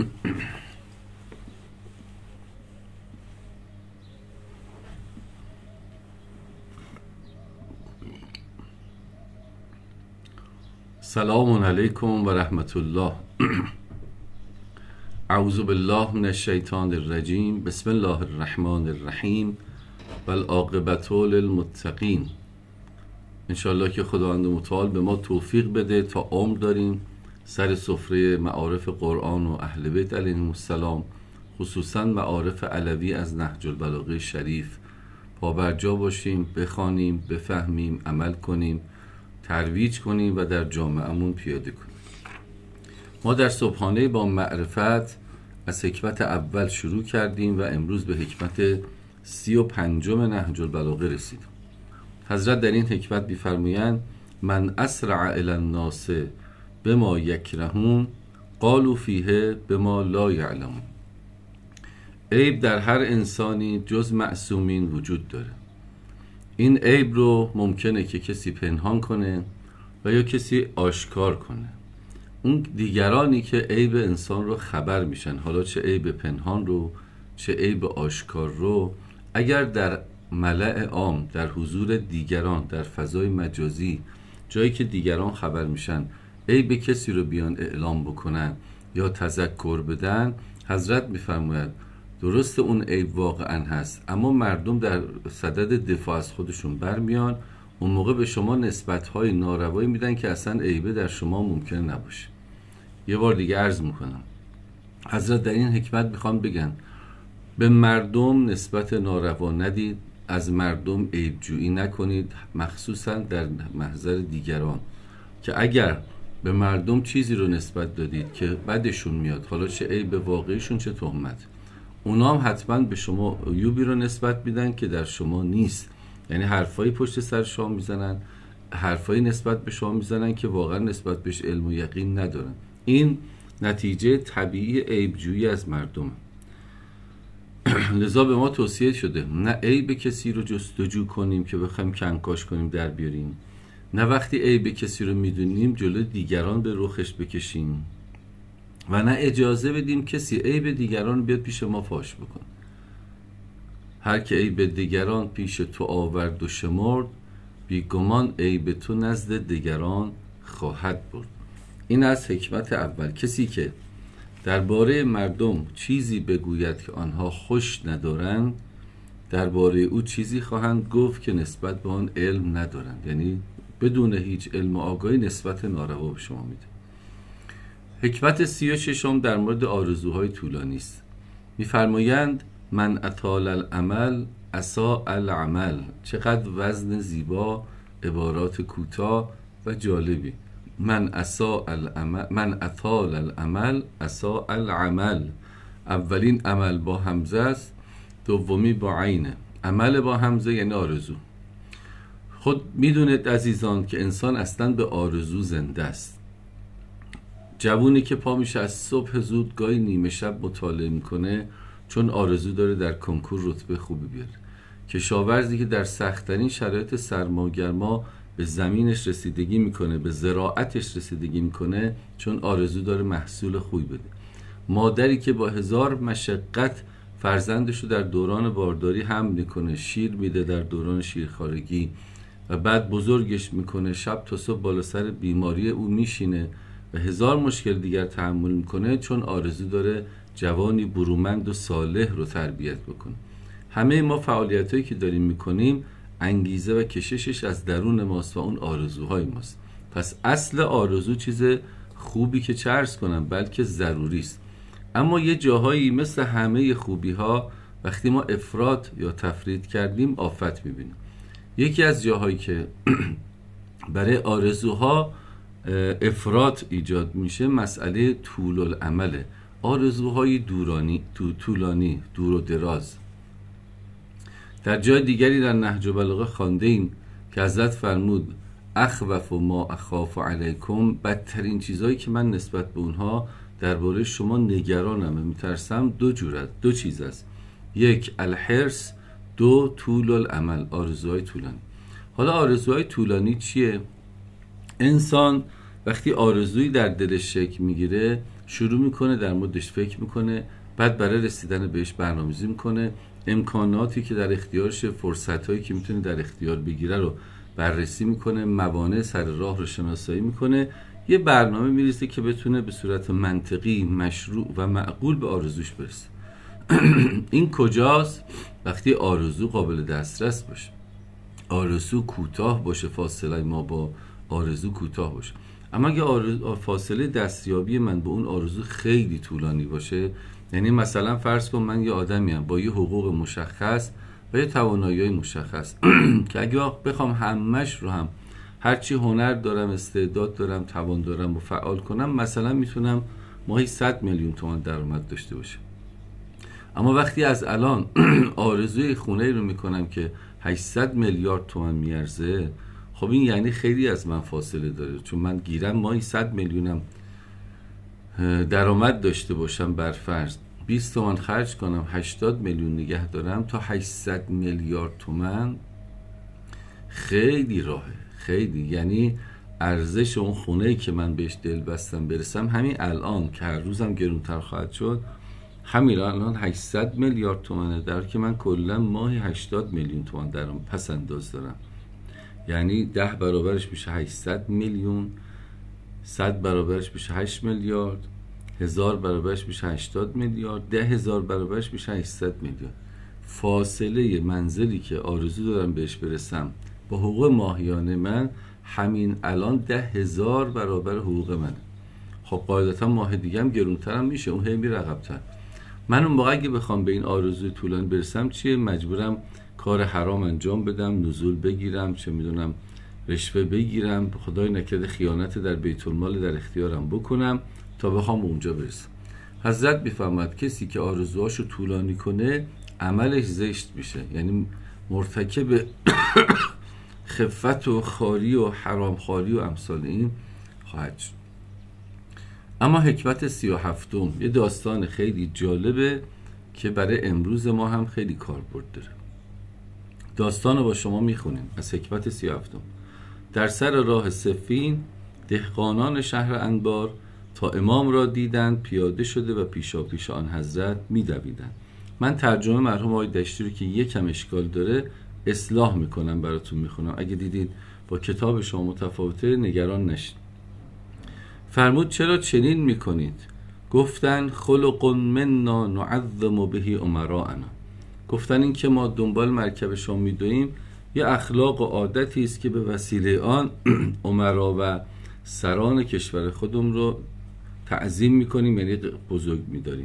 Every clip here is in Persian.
سلام علیکم و رحمت الله. اعوذ بالله من الشیطان الرجیم. بسم الله الرحمن الرحیم و العاقبة للمتقین. انشالله که خداوند متعال به ما توفیق بده تا عمر داریم سر سفره معارف قرآن و اهل بیت علیهم السلام، خصوصا معارف علوی از نهج البلاغه شریف پابرجا باشیم، بخوانیم، بفهمیم، عمل کنیم، ترویج کنیم و در جامعه‌مون پیاده کنیم. ما در صبحانه با معرفت از حکمت اول شروع کردیم و امروز به حکمت 35 نهج البلاغه رسیدیم. حضرت در این حکمت می‌فرمایند من اسرع الی الناس بما یکرهون قالوا فیه بما لا یعلمون. عیب در هر انسانی جز معصومین وجود داره. این عیب رو ممکنه که کسی پنهان کنه و یا کسی آشکار کنه. اون دیگرانی که عیب انسان رو خبر میشن، حالا چه عیب پنهان رو چه عیب آشکار رو، اگر در ملأ عام، در حضور دیگران، در فضای مجازی، جایی که دیگران خبر میشن، عیب کسی رو بیان اعلام بکنن یا تذکر بدن، حضرت میفرماید درست اون عیب واقعا هست، اما مردم در صدد دفاع از خودشون برمیان، اون موقع به شما نسبت‌های ناروایی میدن که اصلا عیبه در شما ممکن نباشه. یه بار دیگه عرض میکنم، حضرت در این حکمت میخوان بگن به مردم نسبت ناروا ندید، از مردم عیب جویی نکنید، مخصوصا در محضر دیگران، که اگر به مردم چیزی رو نسبت دادید که بدشون میاد، حالا چه عیب واقعیشون چه تهمت، اونا هم حتما به شما عیوبی رو نسبت میدن که در شما نیست. یعنی حرفایی پشت سر شما میزنن، حرفایی نسبت به شما میزنن که واقعا نسبت بهش علم و یقین ندارن. این نتیجه طبیعی عیب جویی از مردم. لذا به ما توصیه شده نه عیب کسی رو جستجو کنیم که بخوایم کنکاش کنیم در بیاریم، نه وقتی عیب کسی رو میدونیم جلو دیگران به رخش بکشیم، و نه اجازه بدیم کسی عیب دیگران بیاد پیش ما فاش بکن. هر که عیب دیگران پیش تو آورد و شمرد، بیگمان عیب تو نزد دیگران خواهد برد. این از حکمت اول. کسی که درباره مردم چیزی بگوید که آنها خوش ندارند، درباره او چیزی خواهند گفت که نسبت به آن علم ندارند. یعنی بدون هیچ علم و آگاهی نسبت ناروا به شما میده. حکمت 36 در مورد آرزوهای طولانی است. می‌فرمایند من اطال الامل اساء العمل. چقدر وزن زیبا، عبارات کوتاه و جالبی. من اطال الامل اساء العمل. اولین عمل با همزه است، دومی با عینه. عمل با همزه یعنی آرزو. خود میدونید عزیزان که انسان اصلا به آرزو زنده است. جوونی که پا میشه از صبح زود گاهی نیمه شب مطالعه میکنه چون آرزو داره در کنکور رتبه خوبی بیاره. کشاورزی که در سخت‌ترین شرایط سرما و گرما به زمینش رسیدگی میکنه، به زراعتش رسیدگی میکنه چون آرزو داره محصول خوبی بده. مادری که با 1000 مشقت فرزندشو در دوران بارداری حمل میکنه، شیر میده در دوران شیرخوارگی و بعد بزرگش میکنه، شب تا صبح بالا سر بیماری او میشینه و 1000 مشکل دیگر تحمل میکنه چون آرزو داره جوانی برومند و صالح رو تربیت بکنه. همه ما فعالیتایی که داریم میکنیم انگیزه و کششش از درون ماست و اون آرزوهای ماست. پس اصل آرزو چیز خوبی که چه عرض کنم بلکه ضروری است. اما یه جاهایی مثل همه خوبی ها وقتی ما افراط یا تفرید کردیم آفت میبینیم. یکی از جاهایی که برای آرزوها افراط ایجاد میشه مسئله طول العمله. آرزوهای طولانی، دور و دراز. در جای دیگری در نهج البلاغه خواندیم که حضرت فرمود اخوف ما اخاف علیکم، بدترین چیزایی که من نسبت به اونها درباره شما نگرانم، میترسم دو چیز است. یک الحرص، دو طول العمل، آرزوهای طولانی. حالا آرزوهای طولانی چیه؟ انسان وقتی آرزویی در دلش شکل میگیره شروع میکنه در موردش فکر میکنه، بعد برای رسیدن بهش برنامه‌ریزی میکنه، امکاناتی که در اختیارش، فرصتایی که میتونه در اختیار بگیره رو بررسی میکنه، موانع سر راه رو شناسایی میکنه، یه برنامه میریزه که بتونه به صورت منطقی، مشروع و معقول به آرزوش برسه. این کجاست؟ وقتی آرزو قابل دسترس باشه، آرزو کوتاه باشه، فاصله ما با آرزو کوتاه باشه. اما اگه فاصله دستیابی من به اون آرزو خیلی طولانی باشه، یعنی مثلا فرض کن من یه آدمیم با یه حقوق مشخص و یه توانایی‌های مشخص که اگه بخوام همش رو هم هرچی هنر دارم، استعداد دارم، توان دارم و فعال کنم، مثلا میتونم ماهی 100 میلیون تومان درآمد داشته باشم. اما وقتی از الان آرزوی خونه رو میکنم که 800 میلیارد تومان میارزه، خب این یعنی خیلی از من فاصله داره، چون من گیرم ماهی 100 میلیونم درآمد داشته باشم، بر فرض 20 تومان خرج کنم 80 میلیون نگه دارم تا 800 میلیارد تومان، خیلی راهه، خیلی، یعنی ارزش اون خونه‌ای که من بهش دل بستم برسم همین الان که هر روزم گرونتر خواهد شد، همین الان 800 میلیارد تومانه، در که من کلا ماهی 80 میلیون تومان درآمد پس انداز دارم. یعنی 10 برابرش میشه 800 میلیون، 100 برابرش میشه 8 میلیارد، 1000 برابرش میشه 80 میلیارد، 10,000 برابرش میشه 800 میلیارد. فاصله منزلی که آرزو دارم بهش برسم با حقوق ماهیانه من همین الان 10,000 برابر حقوق منه. خب قاعدتا ماه دیگه هم گرونترم میشه، اون هی میره عقب‌تر. من اون موقع اگه بخوام به این آرزوی طولانی برسم چیه؟ مجبورم کار حرام انجام بدم، نزول بگیرم، چه میدونم رشوه بگیرم، خدای نکرده خیانت در بیت المال در اختیارم بکنم تا بخوام اونجا برسم. حضرت میفرماد کسی که آرزوهاشو طولانی کنه عملش زشت میشه، یعنی مرتکب خفت و خاری و حرام خاری و امثال این خواهد شد. اما حکمت 37م یه داستان خیلی جالبه که برای امروز ما هم خیلی کاربرد داره. داستان رو با شما میخونیم از حکمت 37م. در سر راه صفین دهقانان شهر انبار تا امام را دیدند پیاده شده و پیشا پیش آن حضرت میدویدند. من ترجمه مرحوم آقای دشتی رو که یکم اشکال داره اصلاح میکنم براتون میخونم، اگه دیدید با کتاب شما متفاوته نگران نشید. فرمود چرا چنین میکنید؟ گفتن خلق منا نعظم به امراءنا. گفتن این که ما دنبال مرکب شما میدویم یه اخلاق و عادتی است که به وسیله آن امرا و سران کشور خودم رو تعظیم میکنیم، یعنی بزرگ میداریم.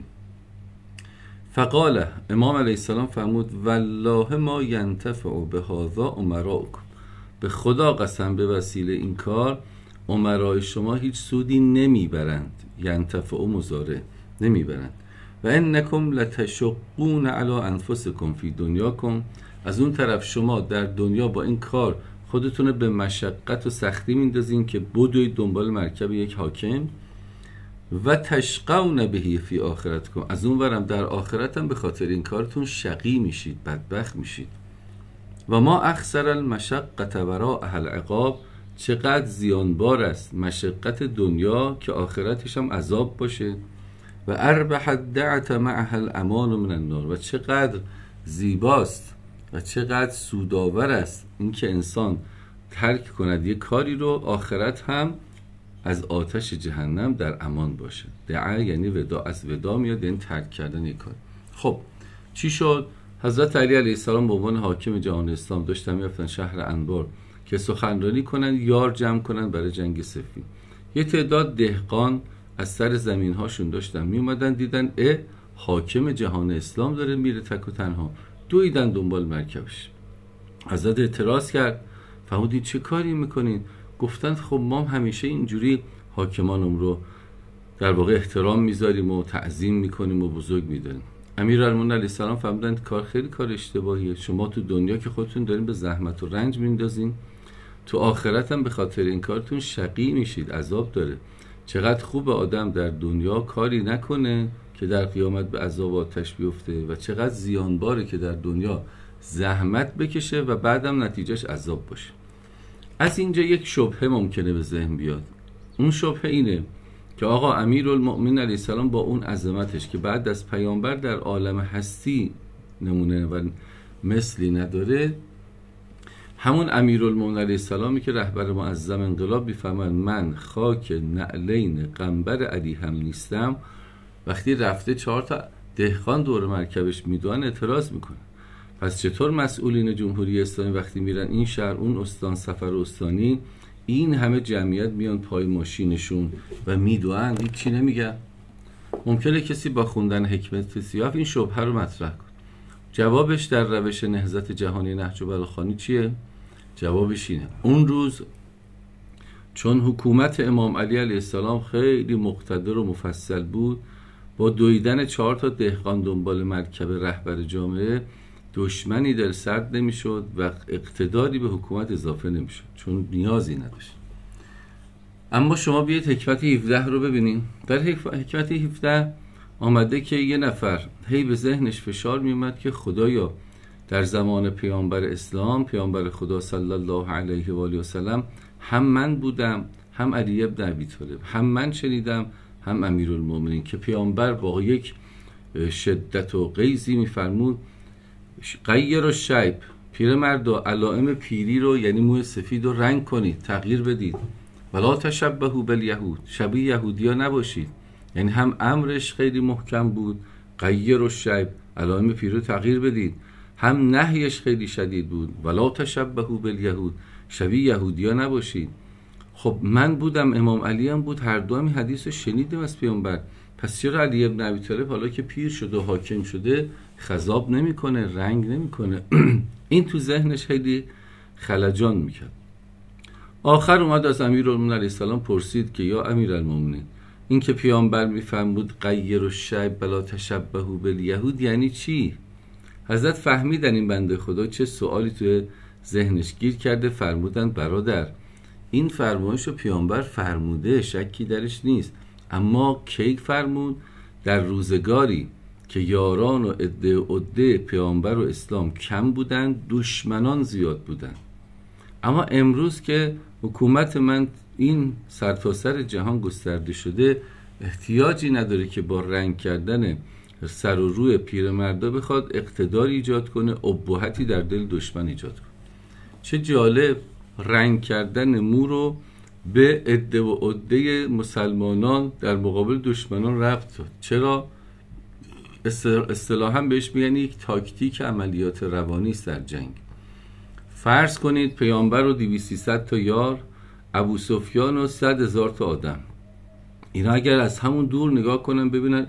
فقال امام علیه السلام فرمود والله ما ینتفع بهذا امراؤکم. به خدا قسم به وسیله این کار امرای شما هیچ سودی نمیبرند، ینتفع مضارع نمیبرند. و انکم لتشقون علی انفسکم فی دنیاکم. از اون طرف شما در دنیا با این کار خودتون به مشقت و سختی میندازین که بدوید دنبال مرکب یک حاکم. و تشقون بهی فی آخرتکم. از اون ورم در آخرتم به خاطر این کارتون شقی میشید، بدبخت میشید. و ما اخسر المشقت وراء العقاب. چقدر زیانبار است مشقت دنیا که آخرتش هم عذاب باشه. و اربح الدعت معها الامان من النار. و چقدر زیباست و چقدر سودآور است این که انسان ترک کند یک کاری رو آخرت هم از آتش جهنم در امان باشه. دعا یعنی ودا، از ودا میاد یعنی ترک کردن یک کار. خب چی شد؟ حضرت علی علیه السلام به عنوان حاکم جهان اسلام داشتن میرفتن شهر انبار که سخنرانی کنن، یار جمع کنن برای جنگ صفین. یه تعداد دهقان از سر زمین هاشون داشتن می اومدن، دیدن حاکم جهان اسلام داره میره تک و تنها، دویدن دنبال مرکبش. حضرت اعتراض کرد، فرمودید چه کاری میکنین؟ گفتن خب ما همیشه اینجوری حاکمانم رو در واقع احترام میذاریم و تعظیم میکنیم و بزرگ میداریم. امیرالمومنین علیه السلام فرمودن کار خیلی کار اشتباهیه. شما تو دنیا که خودتون دارین به زحمت و رنج میندازین، تو آخرت هم به خاطر این کارتون شقی میشید، عذاب داره. چقدر خوب آدم در دنیا کاری نکنه که در قیامت به عذاب آتش بیفته و چقدر زیانباره که در دنیا زحمت بکشه و بعدم نتیجهش عذاب باشه. از اینجا یک شبهه ممکنه به ذهن بیاد. اون شبهه اینه که آقا امیرالمؤمنین علیه السلام با اون عظمتش که بعد از پیامبر در عالم هستی نمونه و مثلی نداره، همون امیرالمؤمنین علیه السلامی که رهبر معظم انقلاب میفهمن من خاک نعلین قنبر علی هم نیستم، وقتی رفته 4 تا دهقان دور مرکبش میدونن اعتراض میکنه. پس چطور مسئولین جمهوری اسلامی وقتی میرن این شهر اون استان سفر استانی، این همه جمعیت میان پای ماشینشون و میدونن هیچ چی نمیگن؟ ممکنه کسی با خوندن حکمت سیاف این شبهه رو مطرح کنه. جوابش در روش نهضت جهانی نهج بلاخوانی چیه؟ جوابش اینه اون روز چون حکومت امام علی علیه السلام خیلی مقتدر و مفصل بود، با دویدن 4 تا دهقان دنبال مرکب رهبر جامعه دشمنی در سرد نمیشد و اقتداری به حکومت اضافه نمیشد، چون نیازی نداشت. اما شما بیایید حکمت 17 رو ببینین. در حکمت 17 آمده که یه نفر هی به ذهنش فشار میومد که خدایا در زمان پیامبر اسلام، پیامبر خدا صلی الله علیه و آله و سلم، هم من بودم، هم علی ابن ابی طالب، هم من شنیدم، هم امیرالمؤمنین، که پیامبر با یک شدت و غیظی میفرمود غیر الشیب، پیرمرد و علائم پیری رو یعنی موی سفید رو رنگ کنید، تغییر بدید. ولا تشبهوا بالیهود، شبیه یهودیا نباشید. یعنی هم امرش خیلی محکم بود، غیر الشیب، علائم پیری رو تغییر بدید، هم نهیش خیلی شدید بود، ولا تشبهوا بالیهود، شبیه یهودیا نباشید. خب من بودم، امام علی هم بود، هر دو هم حدیث رو شنیدیم از پیامبر. پس چرا علی ابن ابی طالب حالا که پیر شده و حاکم شده خضاب نمیکنه، رنگ نمیکنه؟ این تو ذهنش خیلی خلجان میکرد. آخر اومد از امیرالمؤمنین علیه السلام پرسید که یا امیرالمؤمنین، این که پیامبر میفرمود غیر الشیب بلا تشبهوا بالیهود یعنی چی؟ حضرت فهمیدن این بنده خدا چه سوالی توی ذهنش گیر کرده، فرمودن برادر این فرمایش رو پیامبر فرموده، شکی درش نیست، اما کی فرمود؟ در روزگاری که یاران و عده پیامبر و اسلام کم بودن، دشمنان زیاد بودن. اما امروز که حکومت من این سرتاسر جهان گسترده شده، احتیاجی نداره که با رنگ کردن سر و روی پیرمردا بخواد اقتدار ایجاد کنه، ابهتی در دل دشمن ایجاد کنه. چه جالب، رنگ کردن مو رو به عده و عده مسلمانان در مقابل دشمنان ربط داد. چرا؟ اصطلاحاً بهش میگن یک تاکتیک عملیات روانی است در جنگ. فرض کنید پیامبر و 200-300 تا یار، ابو سفیان و 100,000 تا آدم، اینا اگر از همون دور نگاه کنن ببینن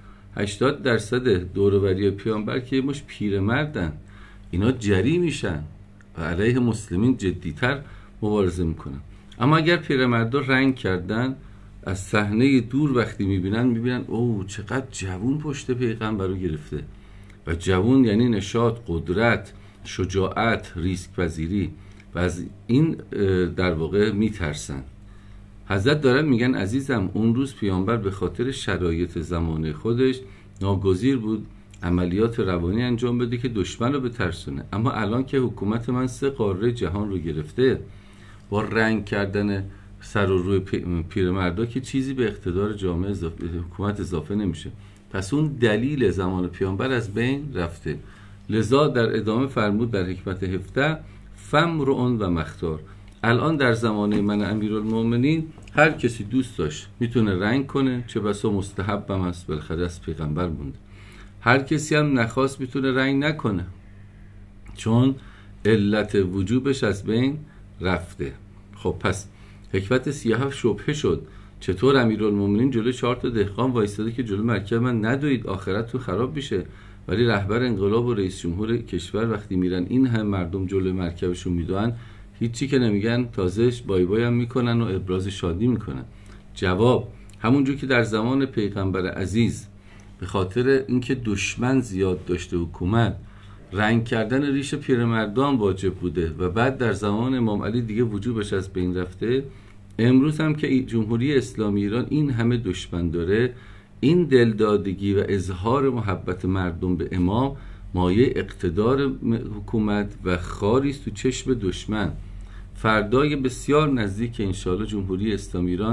80% دوروبری پیامبر که مش پیرمردن، اینا جری میشن و علیه مسلمین جدیتر مبارزه میکنن. اما اگر پیرمردا رنگ کردن، از صحنه دور وقتی میبینن اوه چقدر جوون پشت پیغمبر رو گرفته. و جوون یعنی نشاط، قدرت، شجاعت، ریسک پذیری، و از این در واقع میترسن. حضرت دارن میگن عزیزم اون روز پیامبر به خاطر شرایط زمانه خودش ناگزیر بود عملیات روانی انجام بده که دشمن رو بترسونه. اما الان که حکومت من 3 قاره جهان رو گرفته، با رنگ کردن سر و روی پیرمردا که چیزی به اقتدار جامعه حکومت اضافه نمیشه. پس اون دلیل زمان پیامبر از بین رفته. لذا در ادامه فرمود در حکمت 17 فمرؤ و مختار. الان در زمانه من امیرالمؤمنین هر کسی دوست داشت میتونه رنگ کنه، چه بسا مستحبم است، بالاخره از پیغمبر مونده. هر کسی هم نخواست میتونه رنگ نکنه، چون علت وجوبش از بین رفته. خب پس حکمت 37 شبهه شد. چطور امیرالمؤمنین جلوی 4 تا دهقان وایستاده که جلوی مرکب من ندوید، آخرتتون خراب میشه، ولی رهبر انقلاب و رئیس جمهور کشور وقتی میرن این هم مردم جلوی مرکبشون میدوئن، هیچی که نمیگن، تازهش بای بای هم میکنن و ابراز شادی میکنن. جواب همونجور که در زمان پیغمبر عزیز به خاطر اینکه دشمن زیاد داشته حکومت، رنگ کردن ریش پیرمردان واجب بوده و بعد در زمان امام علی دیگه وجوبش از بین رفته، امروز هم که جمهوری اسلامی ایران این همه دشمن داره، این دلدادگی و اظهار محبت مردم به امام مایه اقتدار حکومت و خاری است تو چشم دشمن. فردای بسیار نزدیک انشاءالله جمهوری اسلامی ایران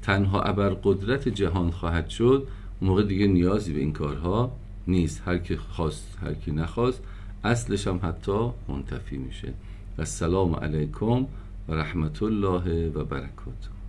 تنها ابرقدرت جهان خواهد شد، اون موقع دیگه نیازی به این کارها نیست. هر کی خواست هر کی نخواست اصلش هم حتی منتفی میشه. السلام علیکم و رحمت الله و برکاته.